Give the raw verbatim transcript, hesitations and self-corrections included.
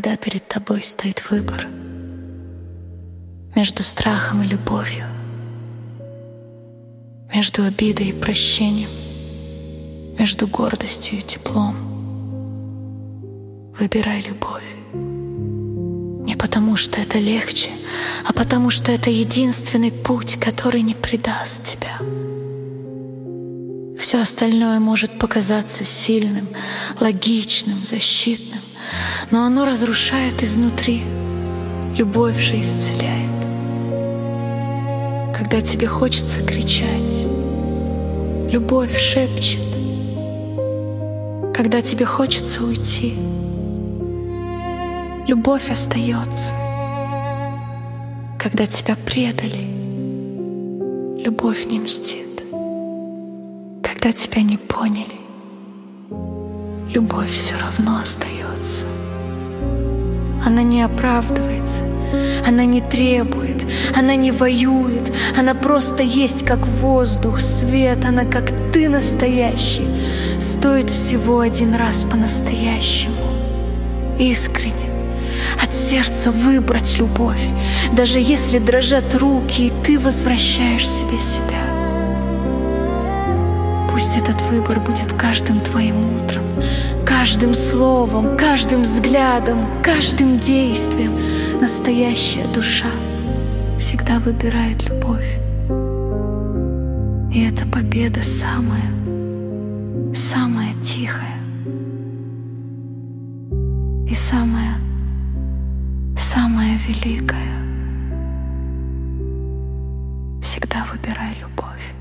когда перед тобой стоит выбор между страхом и любовью, между обидой и прощением, между гордостью и теплом, выбирай любовь. Не потому, что это легче, а потому, что это единственный путь, который не предаст тебя. Все остальное может показаться сильным, логичным, защитным, но оно разрушает изнутри. Любовь же исцеляет. Когда тебе хочется кричать, любовь шепчет. Когда тебе хочется уйти, любовь остается. Когда тебя предали, любовь не мстит. Когда тебя не поняли, любовь все равно остается. Она не оправдывается, она не требует, она не воюет, она просто есть как воздух, свет, она как ты настоящий. Стоит всего один раз по-настоящему, искренне, от сердца выбрать любовь, даже если дрожат руки, и ты возвращаешь себе себя. Пусть этот выбор будет каждым твоим утром, каждым словом, каждым взглядом, каждым действием. Настоящая душа всегда выбирает любовь. И эта победа самая, самая тихая и самая, самая великая. Всегда выбирай любовь.